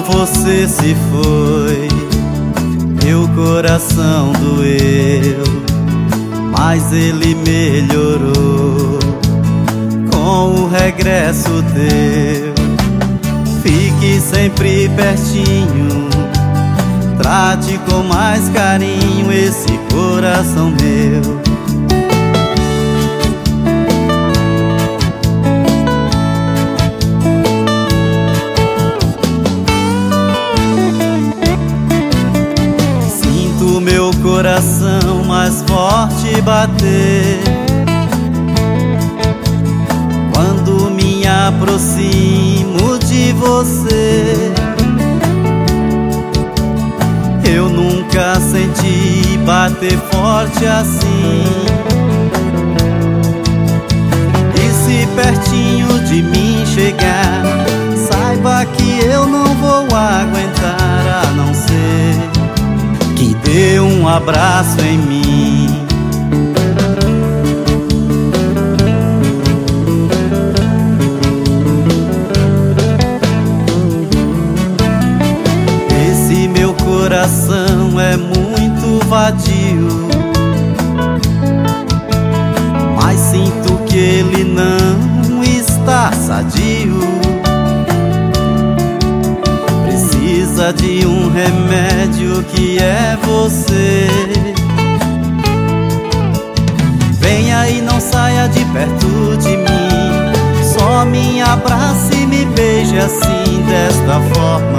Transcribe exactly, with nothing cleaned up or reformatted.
você se foi, meu coração doeu, mas ele melhorou com o regresso teu. Fique sempre pertinho, trate com mais carinho esse coração meu. Sinto meu coração mais forte bater quando me aproximo de você. Eu nunca senti bater forte assim. E se pertinho de mim chegar, saiba que eu não vou aguentar, a não ser que dê um abraço em mim. O coração é muito vadio, mas sinto que ele não está sadio. Precisa de um remédio que é você. Venha e não saia de perto de mim, só me abrace e me beije assim, desta forma